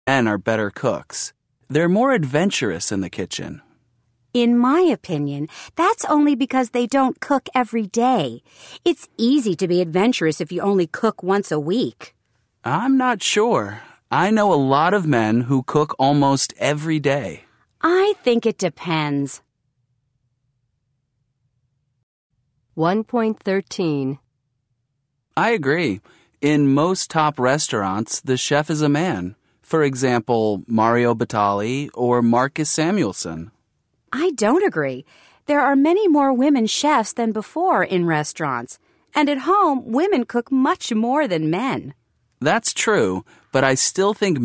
men are better cooks. They're more adventurous in the kitchen. In my opinion, that's only because they don't cook every day. It's easy to be adventurous if you only cook once a week. I'm not sure. I know a lot of men who cook almost every day. I think it depends. 1.13. I agree. In most top restaurants, the chef is a man. For example, Mario Batali or Marcus Samuelsson. I don't agree. There are many more women chefs than before in restaurants. And at home, women cook much more than men. That's true, but I still think